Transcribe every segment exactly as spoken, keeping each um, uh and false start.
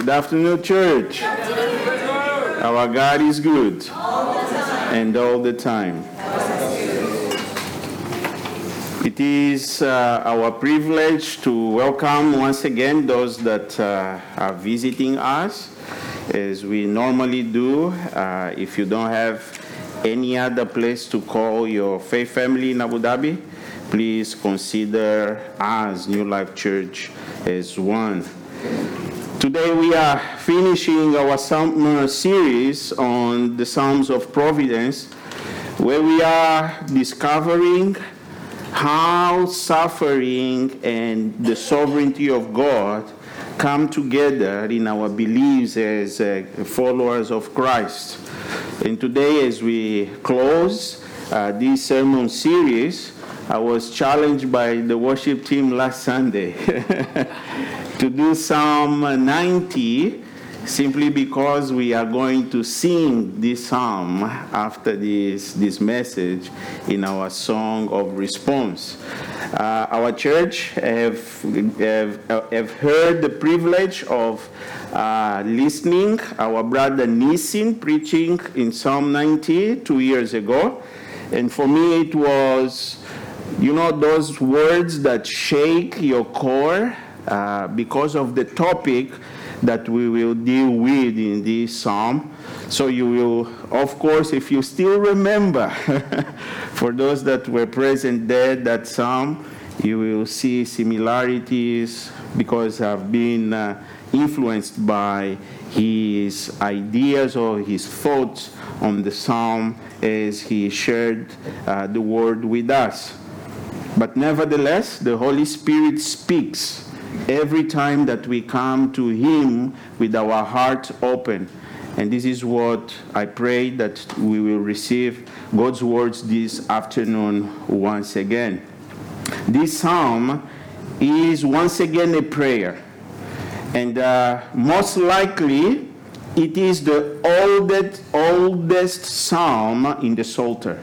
Good afternoon, church. Our God is good. And all the time. It is uh, our privilege to welcome once again those that uh, are visiting us, as we normally do. Uh, if you don't have any other place to call your faith family in Abu Dhabi, please consider us, New Life Church, as one. Today we are finishing our summer series on the Psalms of Providence, where we are discovering how suffering and the sovereignty of God come together in our beliefs as uh, followers of Christ. And today, as we close uh, this sermon series, I was challenged by the worship team last Sunday to do Psalm ninety, simply because we are going to sing this psalm after this, this message in our song of response. Uh, our church have, have, have heard the privilege of uh, listening our brother Nissin preaching in Psalm ninety two years ago. And for me it was, you know, those words that shake your core uh, because of the topic that we will deal with in this psalm. So you will, of course, if you still remember, for those that were present there, that psalm, you will see similarities because I've been uh, influenced by his ideas or his thoughts on the psalm as he shared uh, the word with us. But nevertheless, the Holy Spirit speaks every time that we come to him with our hearts open. And this is what I pray that we will receive God's words this afternoon once again. This psalm is once again a prayer. And uh, most likely, it is the oldest, oldest psalm in the Psalter.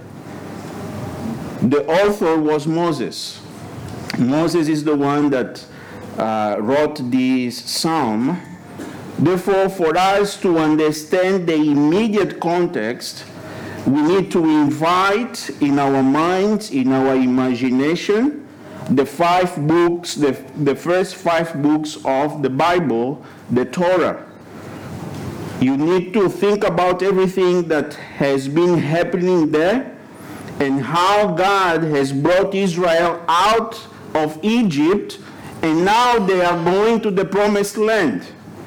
The author was Moses. Moses is the one that uh, wrote this psalm. Therefore, for us to understand the immediate context, we need to invite in our minds, in our imagination, the five books, the, the first five books of the Bible, the Torah. You need to think about everything that has been happening there and how God has brought Israel out of Egypt, and now they are going to the promised land.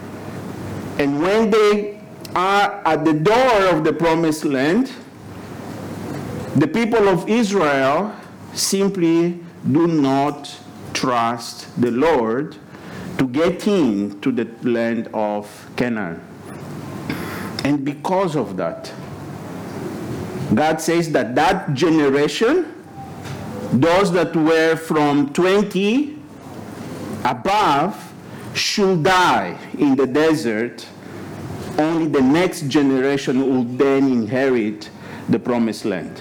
And when they are at the door of the promised land, the people of Israel simply do not trust the Lord to get into the land of Canaan. And because of that, God says that that generation, those that were from twenty above, should die in the desert. Only the next generation will then inherit the promised land.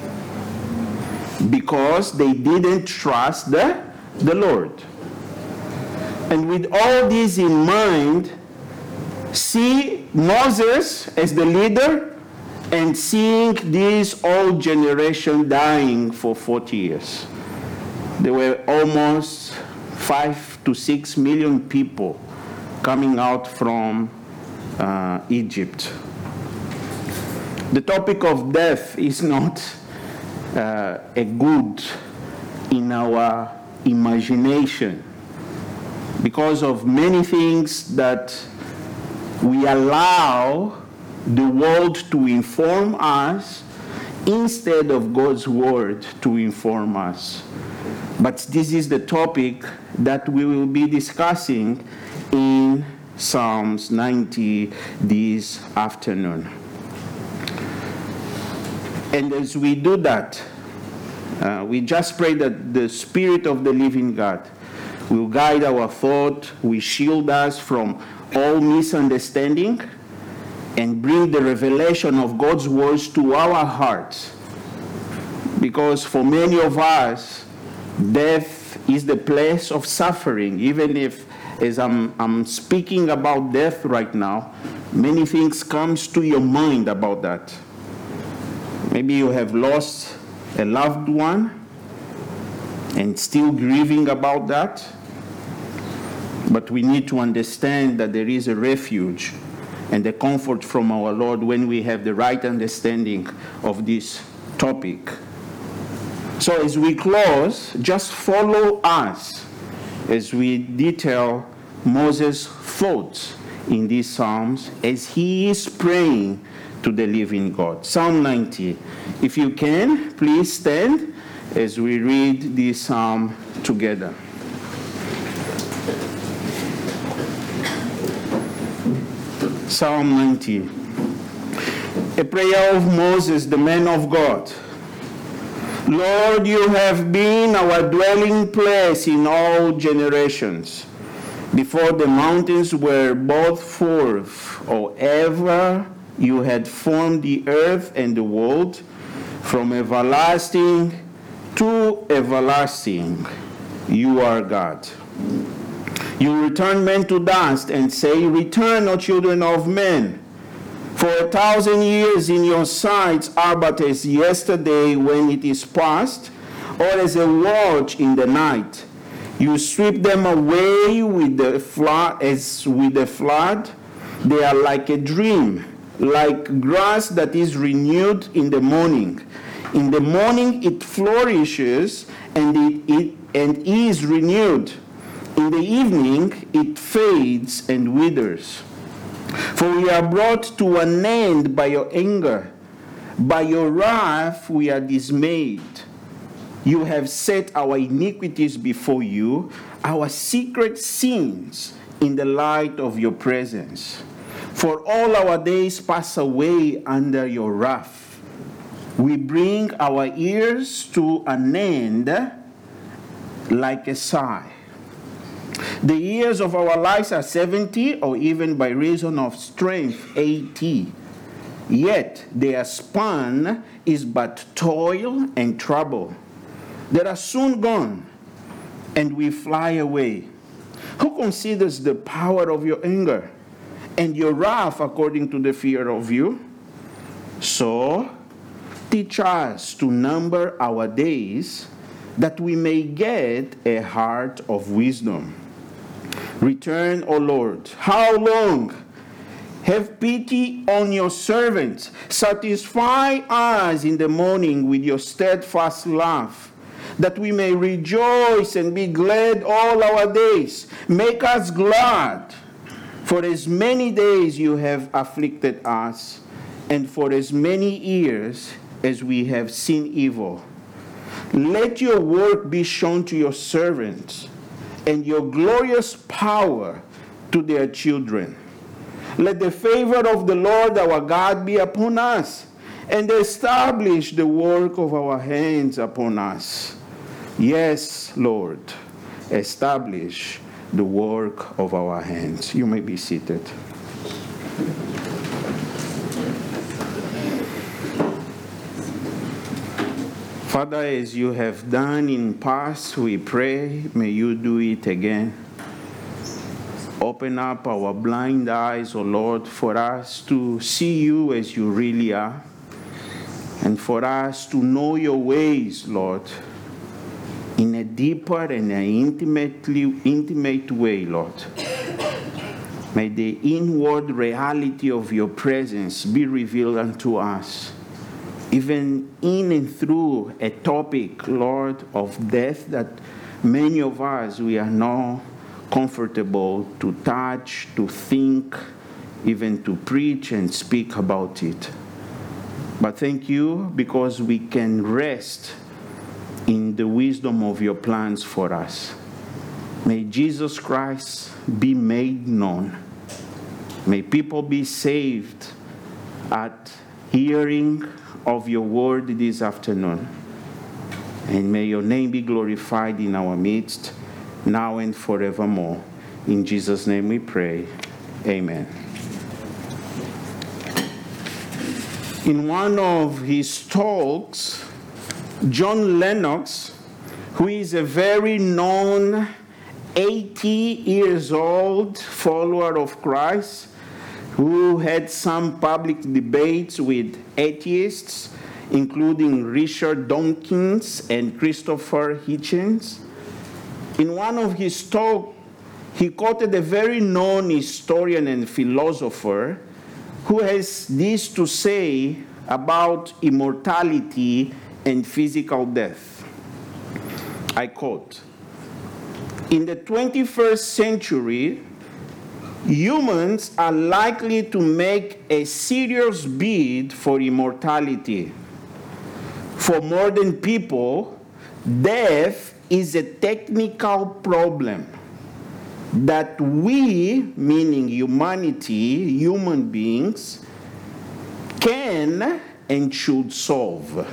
Because they didn't trust the, the Lord. And with all this in mind, see Moses as the leader and seeing this old generation dying for forty years. There were almost five to six million people coming out from uh, Egypt. The topic of death is not uh, a good in our imagination because of many things that we allow the world to inform us instead of God's word to inform us. But this is the topic that we will be discussing in Psalms ninety this afternoon. And as we do that, uh, we just pray that the Spirit of the living God will guide our thought, will shield us from all misunderstanding, and bring the revelation of God's words to our hearts. Because for many of us, death is the place of suffering, even if as I'm, I'm speaking about death right now, many things comes to your mind about that. Maybe you have lost a loved one and still grieving about that. But we need to understand that there is a refuge and a comfort from our Lord when we have the right understanding of this topic. So as we close, just follow us as we detail Moses' thoughts in these Psalms as he is praying to the living God. Psalm ninety. If you can, please stand as we read this psalm together. Psalm ninety. A prayer of Moses, the man of God. Lord, you have been our dwelling place in all generations. Before the mountains were brought forth, or ever you had formed the earth and the world, from everlasting to everlasting, you are God. You return men to dust and say, return, O children of men. For a thousand years in your sight are but as yesterday when it is past, or as a watch in the night. You sweep them away with the flood, as with the flood. They are like a dream, like grass that is renewed in the morning. In the morning it flourishes and it, it and is renewed. In the evening it fades and withers. For we are brought to an end by your anger. By your wrath we are dismayed. You have set our iniquities before you, our secret sins in the light of your presence. For all our days pass away under your wrath. We bring our ears to an end like a sigh. The years of our lives are seventy, or even by reason of strength, eighty. Yet their span is but toil and trouble. They are soon gone, and we fly away. Who considers the power of your anger, and your wrath according to the fear of you? So teach us to number our days, that we may get a heart of wisdom. Return, O Lord. How long? Have pity on your servants. Satisfy us in the morning with your steadfast love, that we may rejoice and be glad all our days. Make us glad, for as many days you have afflicted us, and for as many years as we have seen evil. Let your work be shown to your servants, and your glorious power to their children. Let the favor of the Lord our God be upon us, and establish the work of our hands upon us. Yes, Lord, establish the work of our hands. You may be seated. Father, as you have done in past, we pray, may you do it again. Open up our blind eyes, O Lord, for us to see you as you really are, and for us to know your ways, Lord, in a deeper and an intimately, intimate way, Lord. May the inward reality of your presence be revealed unto us, even in and through a topic, Lord, of death that many of us, we are not comfortable to touch, to think, even to preach and speak about it. But thank you, because we can rest in the wisdom of your plans for us. May Jesus Christ be made known. May people be saved at hearing of your word this afternoon. And may your name be glorified in our midst, now and forevermore. In Jesus' name we pray. Amen. In one of his talks, John Lennox, who is a very known eighty years old follower of Christ who had some public debates with atheists, including Richard Dawkins and Christopher Hitchens. In one of his talks, he quoted a very known historian and philosopher who has this to say about immortality and physical death. I quote, "In the twenty-first century, humans are likely to make a serious bid for immortality. For modern people, death is a technical problem that we, meaning humanity, human beings, can and should solve.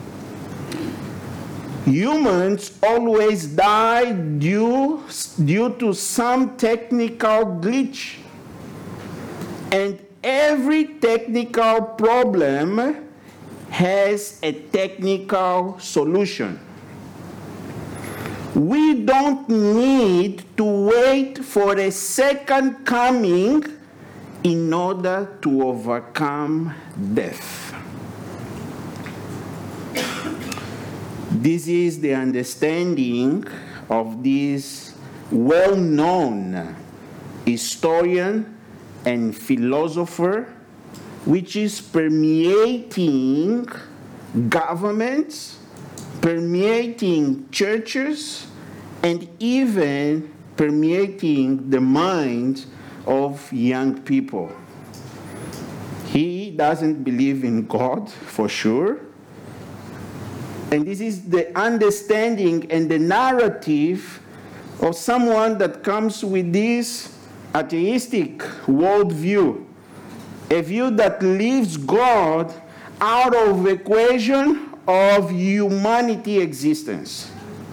Humans always die due, due to some technical glitch. And every technical problem has a technical solution. We don't need to wait for a second coming in order to overcome death." This is the understanding of this well-known historian and philosopher, which is permeating governments, permeating churches, and even permeating the minds of young people. He doesn't believe in God, for sure. And this is the understanding and the narrative of someone that comes with this atheistic worldview, a view that leaves God out of the equation of humanity existence.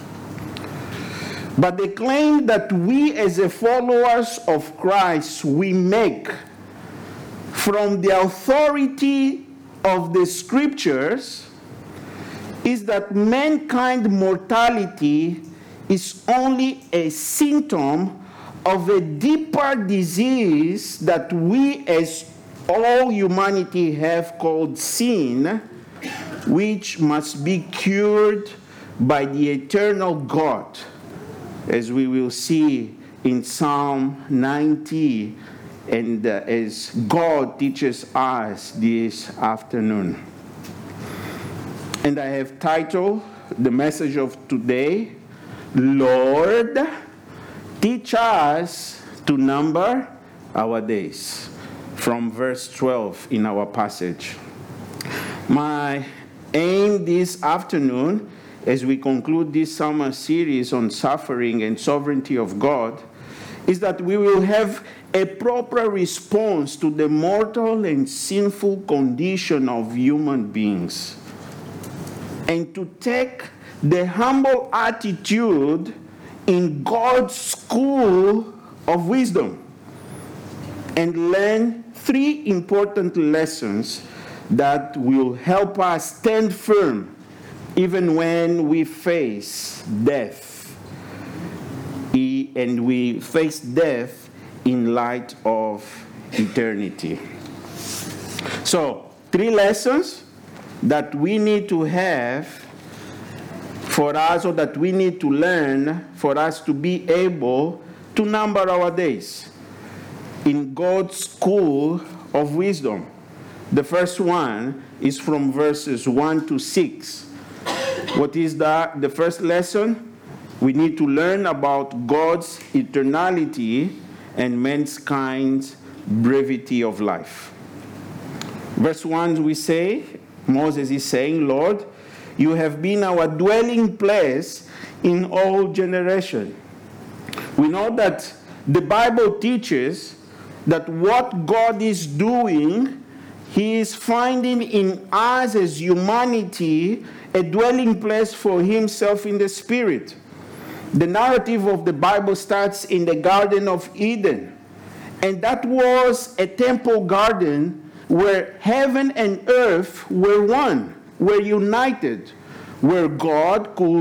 But the claim that we as the followers of Christ, we make from the authority of the scriptures is that mankind mortality is only a symptom of a deeper disease that we as all humanity have called sin, which must be cured by the eternal God, as we will see in Psalm ninety, and uh, as God teaches us this afternoon. And I have titled the message of today, "Lord, teach us to number our days," from verse twelve in our passage. My aim this afternoon, as we conclude this summer series on suffering and sovereignty of God, is that we will have a proper response to the mortal and sinful condition of human beings, and to take the humble attitude in God's school of wisdom and learn three important lessons that will help us stand firm even when we face death, and we face death in light of eternity. So, three lessons that we need to have for us, or that we need to learn for us to be able to number our days in God's school of wisdom. The first one is from verses one to six. What is that? The first lesson? We need to learn about God's eternality and mankind's brevity of life. Verse one, we say, Moses is saying, "Lord, you have been our dwelling place in all generations." We know that the Bible teaches that what God is doing, He is finding in us as humanity a dwelling place for Himself in the Spirit. The narrative of the Bible starts in the Garden of Eden. And that was a temple garden where heaven and earth were one, were united, where God could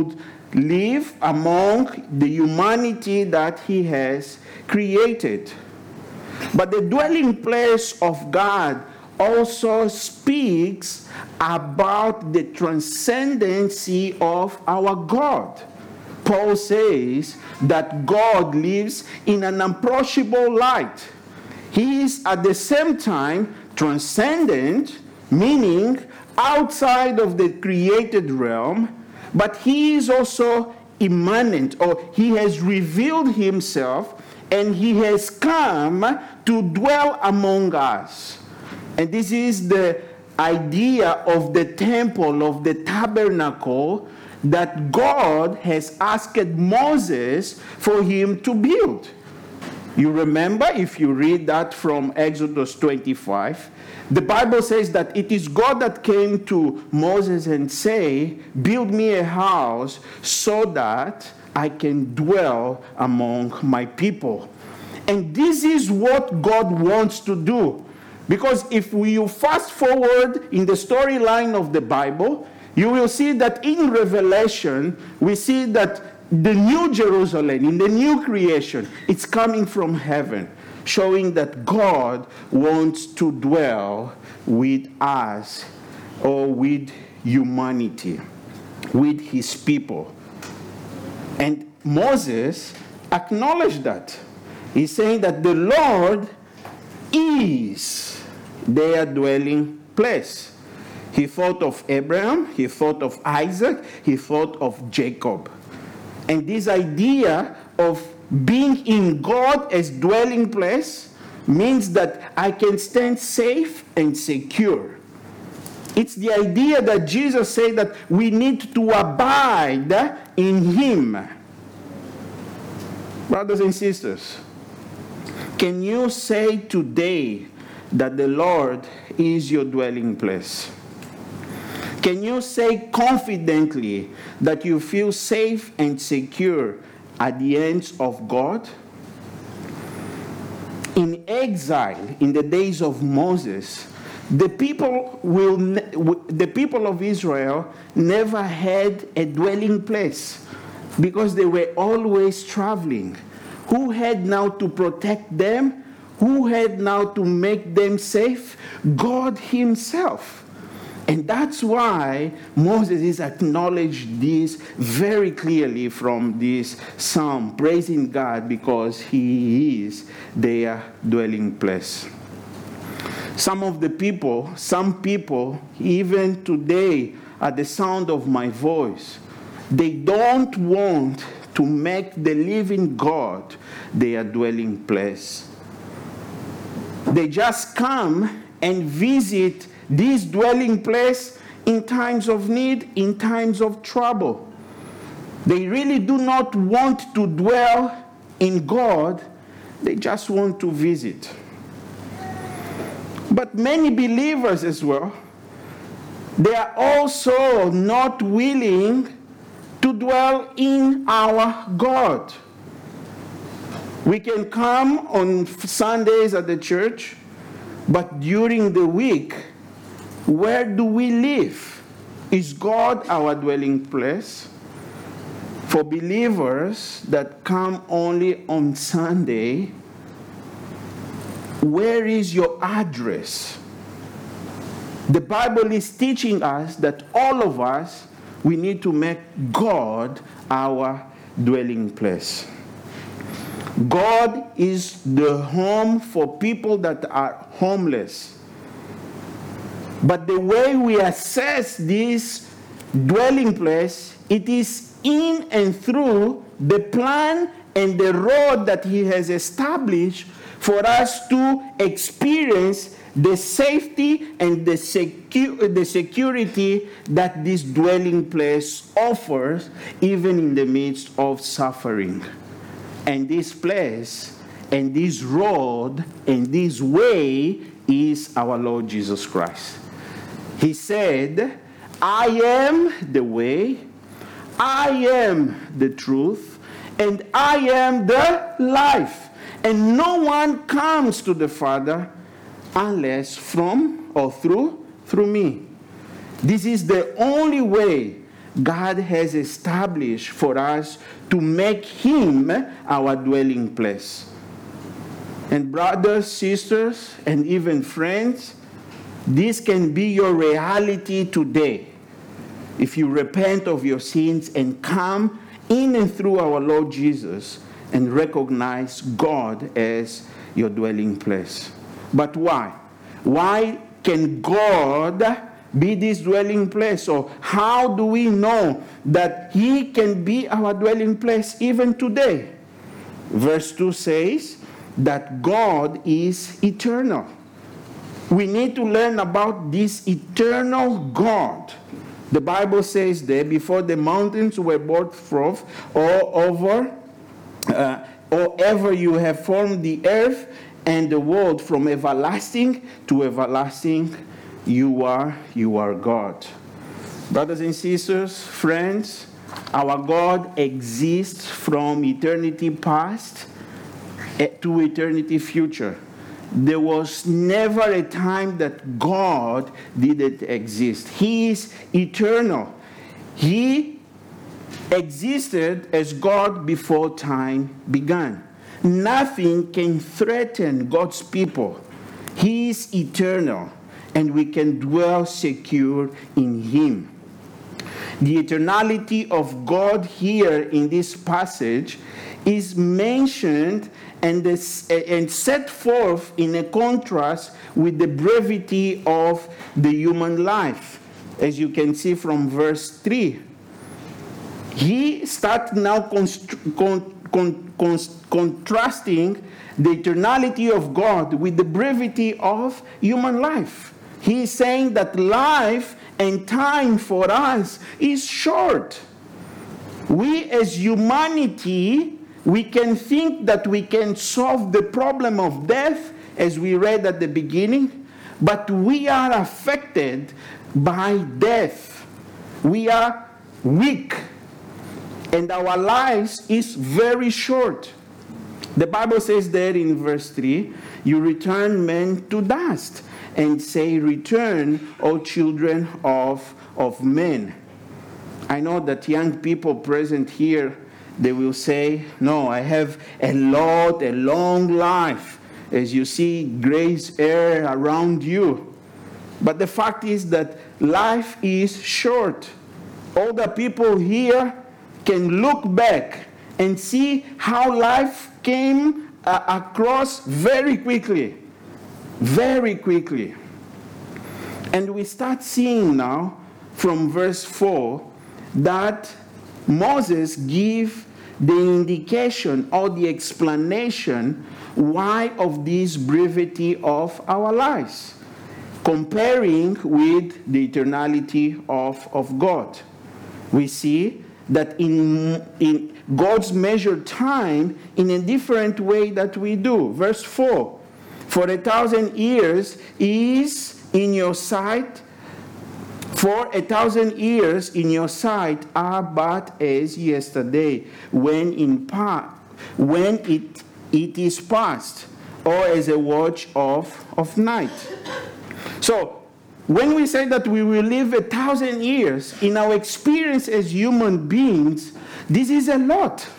live among the humanity that he has created. But the dwelling place of God also speaks about the transcendency of our God. Paul says that God lives in an unapproachable light. He is at the same time transcendent, meaning outside of the created realm, but he is also immanent, or he has revealed himself and he has come to dwell among us. And this is the idea of the temple, of the tabernacle, that God has asked Moses for him to build. You remember, if you read that from Exodus twenty-five, the Bible says that it is God that came to Moses and say, build me a house so that I can dwell among my people. And this is what God wants to do. Because if you fast forward in the storyline of the Bible, you will see that in Revelation, we see that the new Jerusalem, in the new creation, it's coming from heaven, showing that God wants to dwell with us, or with humanity, with his people. And Moses acknowledged that. He's saying that the Lord is their dwelling place. He thought of Abraham, he thought of Isaac, he thought of Jacob. And this idea of being in God as dwelling place means that I can stand safe and secure. It's the idea that Jesus said that we need to abide in him. Brothers and sisters, can you say today that the Lord is your dwelling place? Can you say confidently that you feel safe and secure at the hands of God? In exile, in the days of Moses, the people will the people of Israel never had a dwelling place because they were always traveling. Who had now to protect them? Who had now to make them safe? God himself. And that's why Moses is acknowledged this very clearly from this psalm, praising God because he is their dwelling place. Some of the people, some people, even today, at the sound of my voice, they don't want to make the living God their dwelling place. They just come and visit this dwelling place in times of need, in times of trouble. They really do not want to dwell in God. They just want to visit. But many believers as well, they are also not willing to dwell in our God. We can come on Sundays at the church, but during the week, where do we live? Is God our dwelling place? For believers that come only on Sunday, where is your address? The Bible is teaching us that all of us, we need to make God our dwelling place. God is the home for people that are homeless. But the way we assess this dwelling place, it is in and through the plan and the road that he has established for us to experience the safety and the, secu- the security that this dwelling place offers, even in the midst of suffering. And this place, and this road, and this way is our Lord Jesus Christ. He said, I am the way, I am the truth, and I am the life. And no one comes to the Father unless from or through, through me. This is the only way God has established for us to make him our dwelling place. And brothers, sisters, and even friends, this can be your reality today if you repent of your sins and come in and through our Lord Jesus and recognize God as your dwelling place. But why? Why can God be this dwelling place? Or how do we know that he can be our dwelling place even today? Verse two says that God is eternal. We need to learn about this eternal God. The Bible says there, before the mountains were brought forth, or over, uh, or ever you have formed the earth and the world, from everlasting to everlasting, you are, you are God. Brothers and sisters, friends, our God exists from eternity past to eternity future. There was never a time that God didn't exist. He is eternal. He existed as God before time began. Nothing can threaten God's people. He is eternal, and we can dwell secure in him. The eternality of God here in this passage is mentioned and, this, and set forth in a contrast with the brevity of the human life, as you can see from verse three. He starts now const- con- con- con- contrasting the eternality of God with the brevity of human life. He is saying that life and time for us is short. We as humanity, we can think that we can solve the problem of death, as we read at the beginning, but we are affected by death. We are weak, and our lives is very short. The Bible says there in verse three, you return men to dust, and say, return, O children of, of men. I know that young people present here, they will say, no, I have a lot, a long life, as you see gray hair around you. But the fact is that life is short. All the people here can look back and see how life came uh, across very quickly. Very quickly. And we start seeing now from verse four that Moses gives the indication or the explanation why of this brevity of our lives, comparing with the eternality of, of God. We see that in, in God's measured time in a different way that we do. Verse four, for a thousand years is in your sight, for a thousand years in your sight are but as yesterday, when in part, when it it is past, or as a watch of, of night. So, when we say that we will live a thousand years, in our experience as human beings, this is a lot.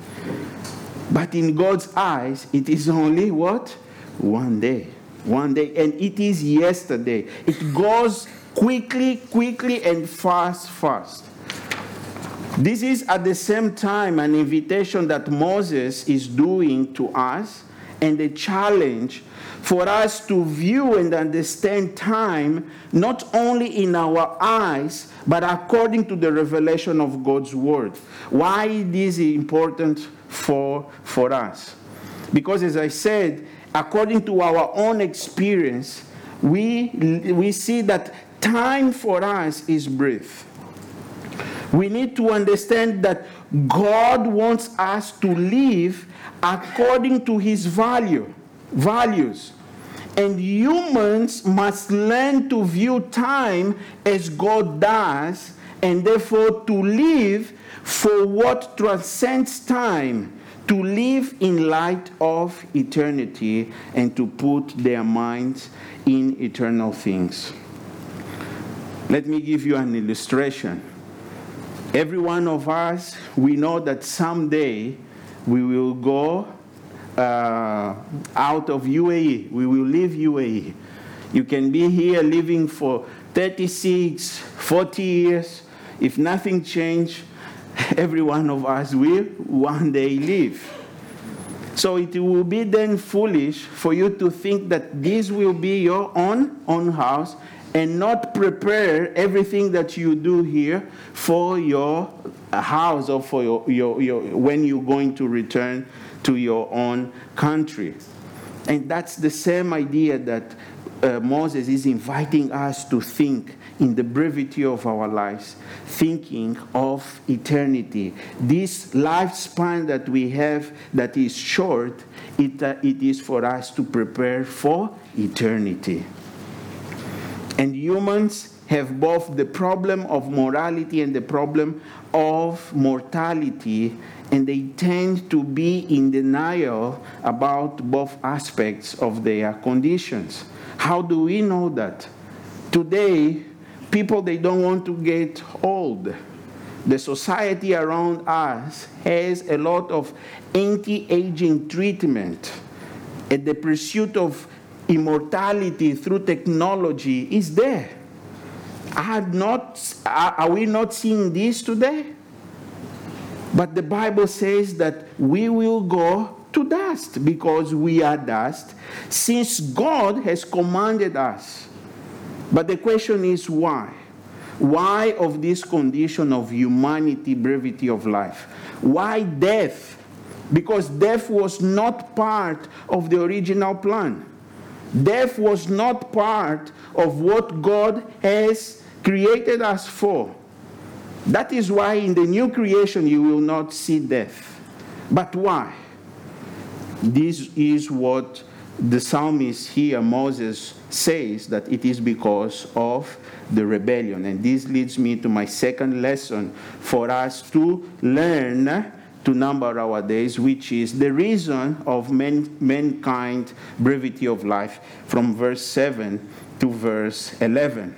But in God's eyes, it is only what? One day. One day. And it is yesterday. It goes quickly, quickly, and fast, fast. This is at the same time an invitation that Moses is doing to us, and a challenge for us to view and understand time not only in our eyes, but according to the revelation of God's word. Why this is important for, for us? Because as I said, according to our own experience, we, we see that time for us is brief. We need to understand that God wants us to live according to his value, values. And humans must learn to view time as God does, and therefore to live for what transcends time, to live in light of eternity, and to put their minds in eternal things. Let me give you an illustration. Every one of us, we know that someday we will go uh, out of U A E. We will leave U A E. You can be here living for thirty-six, forty years. If nothing changes, every one of us will one day leave. So it will be then foolish for you to think that this will be your own, own house and not prepare everything that you do here for your house or for your, your, your when you're going to return to your own country. And that's the same idea that uh, Moses is inviting us to think in the brevity of our lives, thinking of eternity. This lifespan that we have that is short, it, uh, it is for us to prepare for eternity. And humans have both the problem of morality and the problem of mortality, and they tend to be in denial about both aspects of their conditions. How do we know that? Today, people, they don't want to get old. The society around us has a lot of anti-aging treatment, and the pursuit of immortality through technology is there. Are, not, are we not seeing this today? But the Bible says that we will go to dust because we are dust, since God has commanded us. But the question is why? Why of this condition of humanity, brevity of life? Why death? Because death was not part of the original plan. Death was not part of what God has created us for. That is why in the new creation you will not see death. But why? This is what the psalmist here, Moses, says, that it is because of the rebellion. And this leads me to my second lesson for us to learn to number our days, which is the reason of man, mankind brevity of life, from verse seven to verse eleven.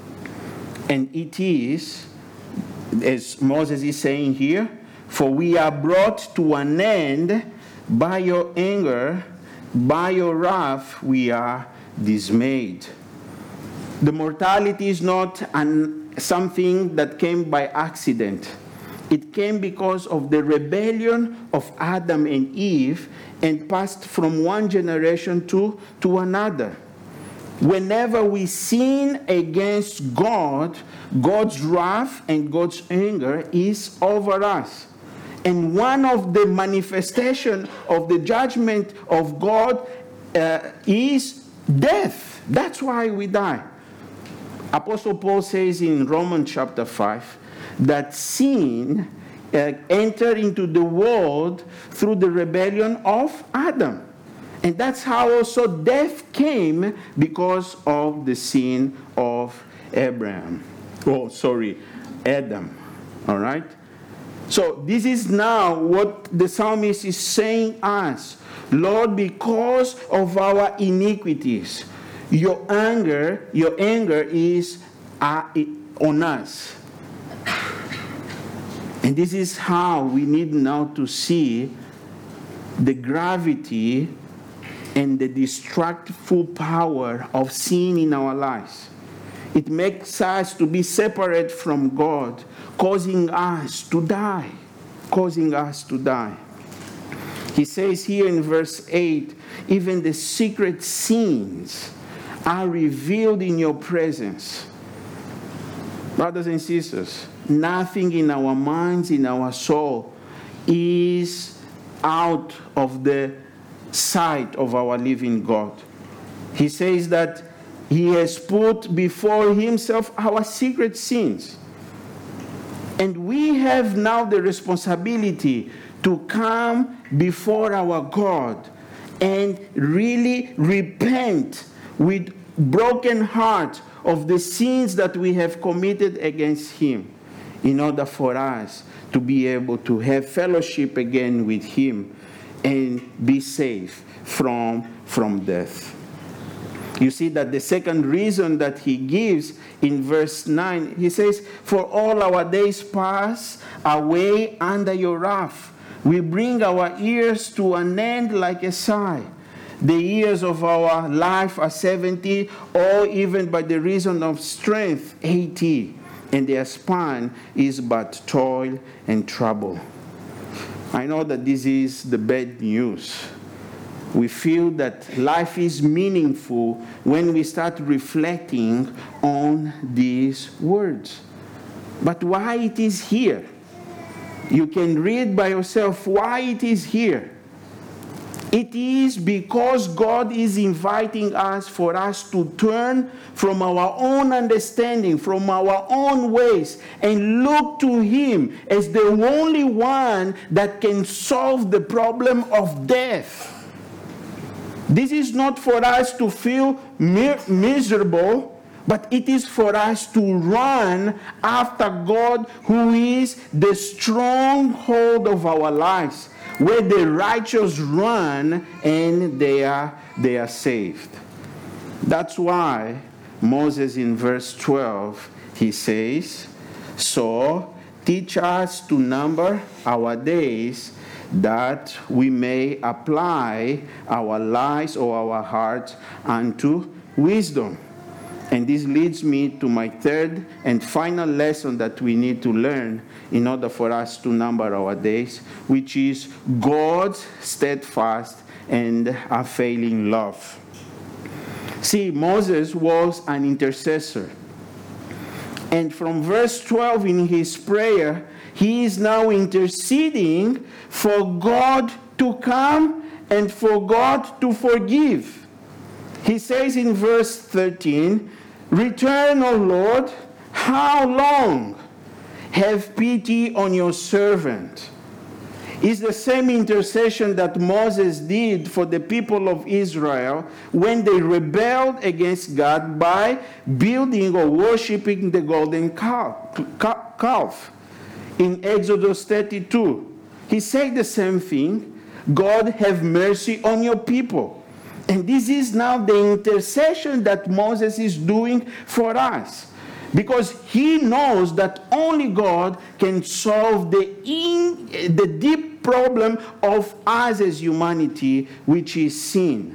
And it is, as Moses is saying here, for we are brought to an end by your anger, by your wrath we are dismayed. The mortality is not an, something that came by accident. It came because of the rebellion of Adam and Eve and passed from one generation to, to another. Whenever we sin against God, God's wrath and God's anger is over us. And one of the manifestations of the judgment of God uh, is death. That's why we die. Apostle Paul says in Romans chapter five, that sin uh, entered into the world through the rebellion of Adam. And that's how also death came, because of the sin of Abraham. Oh, sorry, Adam. All right? So this is now what the psalmist is saying us. Lord, because of our iniquities, your anger, your anger is uh, on us. And this is how we need now to see the gravity and the destructive power of sin in our lives. It makes us to be separate from God, causing us to die, causing us to die. He says here in verse eight, even the secret sins are revealed in your presence. Brothers and sisters, nothing in our minds, in our soul, is out of the sight of our living God. He says that he has put before himself our secret sins. And we have now the responsibility to come before our God and really repent with broken heart of the sins that we have committed against him, in order for us to be able to have fellowship again with him and be safe from, from death. You see that the second reason that he gives in verse nine, he says, "For all our days pass away under your wrath. We bring our years to an end like a sigh. The years of our life are seventy, or even by the reason of strength, eighty. And their span is but toil and trouble." I know that this is the bad news. We feel that life is meaningful when we start reflecting on these words. But why it is here? You can read by yourself why it is here. It is because God is inviting us for us to turn from our own understanding, from our own ways, and look to Him as the only one that can solve the problem of death. This is not for us to feel mi- miserable, but it is for us to run after God, who is the stronghold of our lives, where the righteous run and they are, they are saved. That's why Moses in verse twelve, he says, "So teach us to number our days, that we may apply our lives or our hearts unto wisdom." And this leads me to my third and final lesson that we need to learn in order for us to number our days, which is God's steadfast and unfailing love. See, Moses was an intercessor. And from verse twelve in his prayer, he is now interceding for God to come and for God to forgive. He says in verse thirteen, "Return, O Lord, how long? Have pity on your servant." It's the same intercession that Moses did for the people of Israel when they rebelled against God by building or worshiping the golden calf. In Exodus thirty-two, he said the same thing, "God, have mercy on your people." And this is now the intercession that Moses is doing for us, because he knows that only God can solve the, in, the deep problem of us as humanity, which is sin.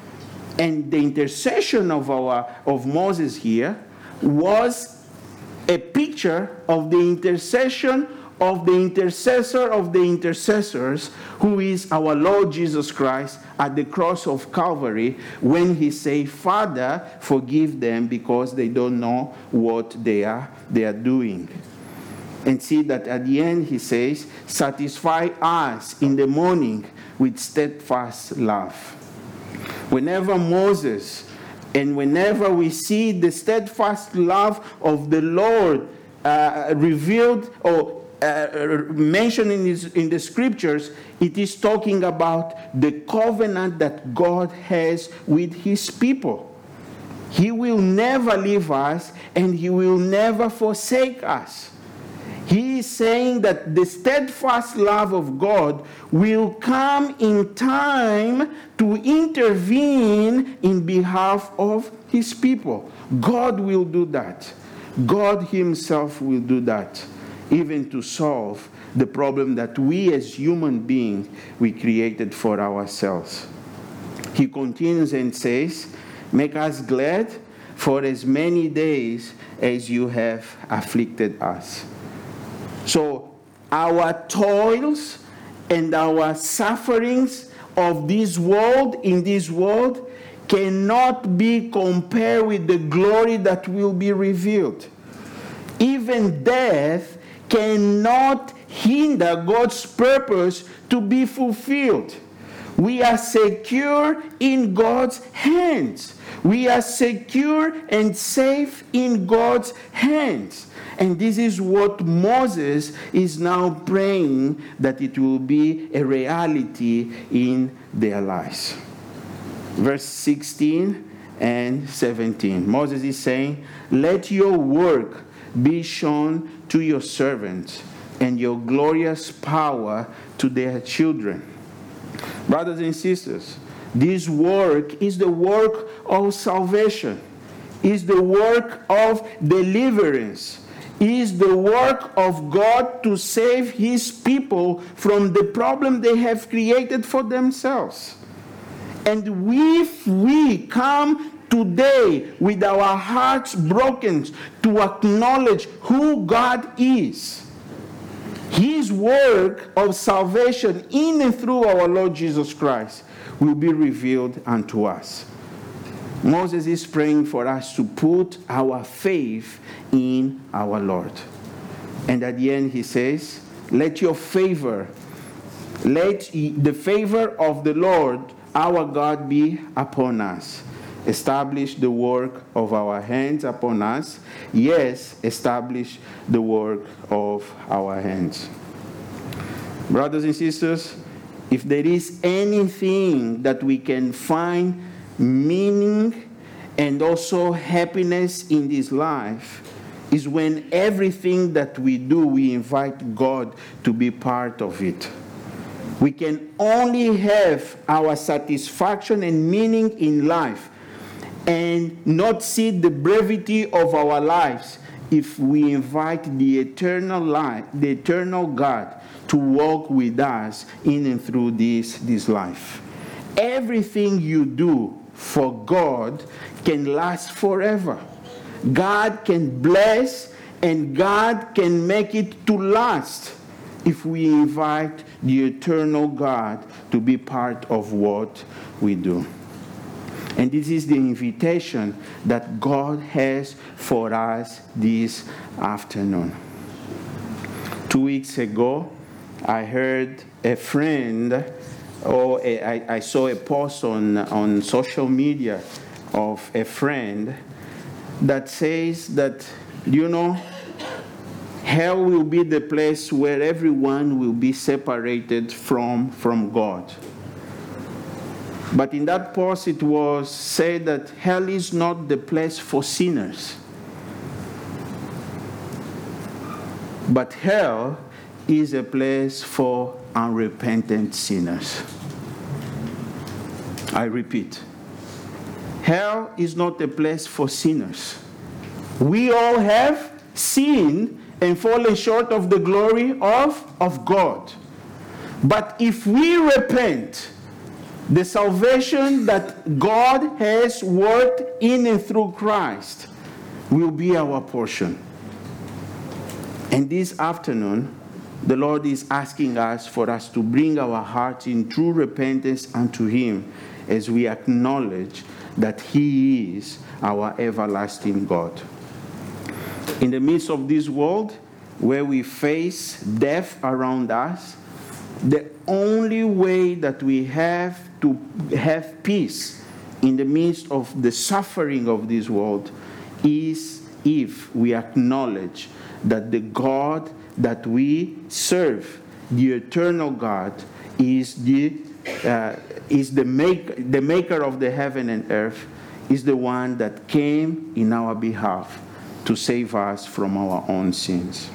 And the intercession of, our, of Moses here was a picture of the intercession of the intercessor of the intercessors, who is our Lord Jesus Christ at the cross of Calvary, when he said, "Father, forgive them, because they don't know what they are, they are doing." And see that at the end he says, "Satisfy us in the morning with steadfast love." Whenever Moses and whenever we see the steadfast love of the Lord uh, revealed or Uh, mentioned in, his, in the scriptures, it is talking about the covenant that God has with his people. He will never leave us, and he will never forsake us. He is saying that the steadfast love of God will come in time to intervene in behalf of his people. God will do that. God himself will do that, even to solve the problem that we as human beings, we created for ourselves. He continues and says, "Make us glad for as many days as you have afflicted us." So our toils and our sufferings of this world, in this world, cannot be compared with the glory that will be revealed. Even death cannot hinder God's purpose to be fulfilled. We are secure in God's hands. We are secure and safe in God's hands. And this is what Moses is now praying, that it will be a reality in their lives. Verse sixteen and seventeen. Moses is saying, "Let your work be shown to your servants, and your glorious power to their children." Brothers and sisters, This work is the work of salvation, is the work of deliverance, is the work of God to save his people from the problem they have created for themselves. And if we come today with our hearts broken to acknowledge who God is, his work of salvation in and through our Lord Jesus Christ will be revealed unto us. Moses is praying for us to put our faith in our Lord. And at the end he says, let your favor, let the favor of the Lord our God be upon us. Establish the work of our hands upon us. Yes, establish the work of our hands. Brothers and sisters, if there is anything that we can find meaning and also happiness in this life, is when everything that we do, we invite God to be part of it. We can only have our satisfaction and meaning in life and not see the brevity of our lives if we invite the eternal life, the eternal God to walk with us in and through this, this life. Everything you do for God can last forever. God can bless and God can make it to last if we invite the eternal God to be part of what we do. And this is the invitation that God has for us this afternoon. Two weeks ago, I heard a friend, or a, I, I saw a post on, on social media of a friend that says that, you know, hell will be the place where everyone will be separated from, from God. But in that post it was said that hell is not the place for sinners. But hell is a place for unrepentant sinners. I repeat, hell is not a place for sinners. We all have sinned and fallen short of the glory of, of God. But if we repent, the salvation that God has worked in and through Christ will be our portion. And this afternoon, the Lord is asking us for us to bring our hearts in true repentance unto Him as we acknowledge that He is our everlasting God. In the midst of this world where we face death around us, the only way that we have to have peace in the midst of the suffering of this world is if we acknowledge that the God that we serve, the eternal God, is the uh, is the make the maker of the heaven and earth, is the one that came in our behalf to save us from our own sins.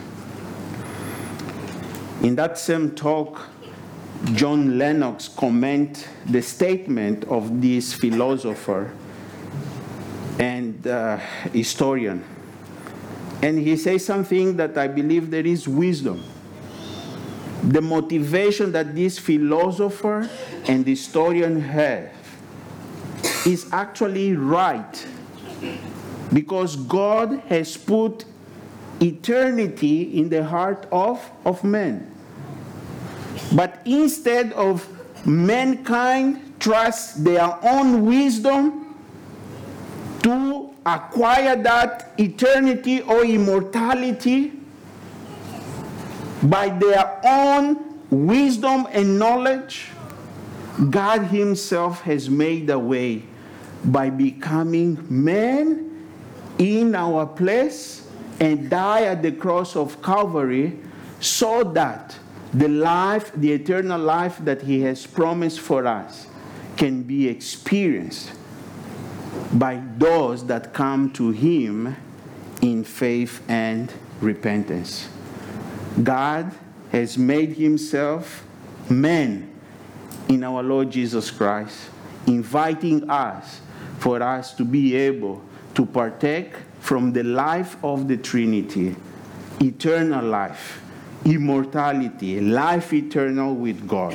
In that same talk, John Lennox commented the statement of this philosopher and uh, historian. And he says something that I believe there is wisdom. The motivation that this philosopher and historian have is actually right, because God has put eternity in the heart of, of man. But instead of mankind trust their own wisdom to acquire that eternity or immortality by their own wisdom and knowledge, God Himself has made a way by becoming man in our place and die at the cross of Calvary, so that the life, the eternal life that He has promised for us can be experienced by those that come to Him in faith and repentance. God has made Himself man in our Lord Jesus Christ, inviting us for us to be able to partake from the life of the Trinity, eternal life, immortality, life eternal with God.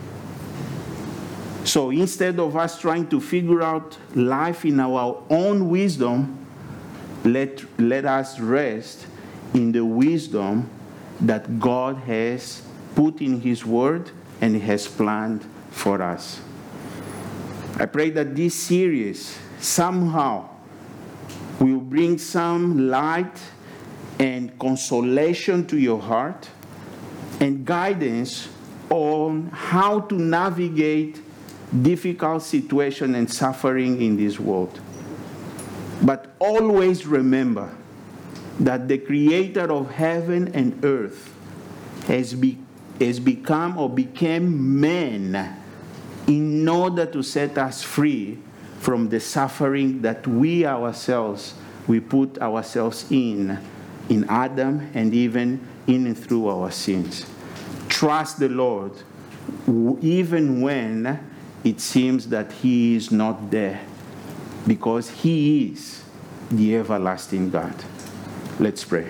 So instead of us trying to figure out life in our own wisdom, let, let us rest in the wisdom that God has put in His Word and has planned for us. I pray that this series somehow will bring some light and consolation to your heart and guidance on how to navigate difficult situation and suffering in this world. But always remember that the Creator of heaven and earth has, be, has become or became man in order to set us free from the suffering that we ourselves, we put ourselves in, in Adam and even in and through our sins. Trust the Lord even when it seems that He is not there, because He is the everlasting God. Let's pray.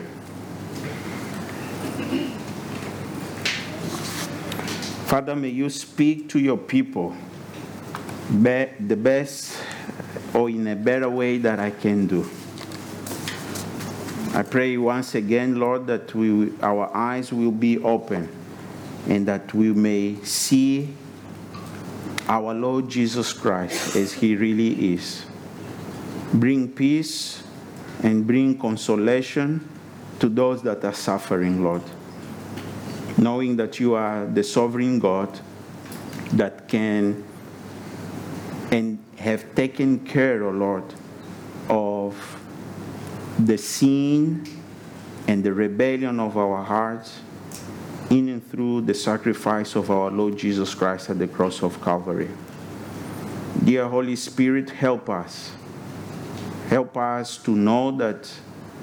Father, may you speak to your people be- the best or in a better way that I can do. I pray once again, Lord, that we, our eyes will be open and that we may see our Lord Jesus Christ as He really is. Bring peace and bring consolation to those that are suffering, Lord, knowing that you are the sovereign God that can and have taken care, O Lord, of the sin and the rebellion of our hearts in and through the sacrifice of our Lord Jesus Christ at the cross of Calvary. Dear Holy Spirit, help us. Help us to know that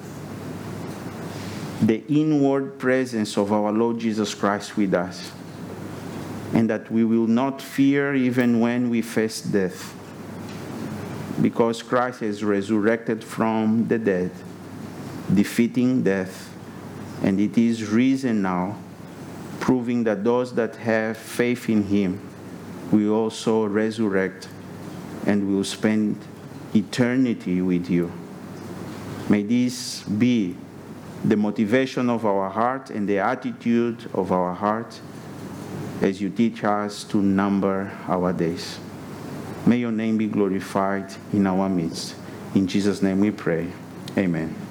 the inward presence of our Lord Jesus Christ with us, and that we will not fear even when we face death, because Christ has resurrected from the dead, defeating death, and it is risen now, proving that those that have faith in Him will also resurrect and will spend eternity with you. May this be the motivation of our heart and the attitude of our heart as you teach us to number our days. May your name be glorified in our midst. In Jesus' name we pray. Amen.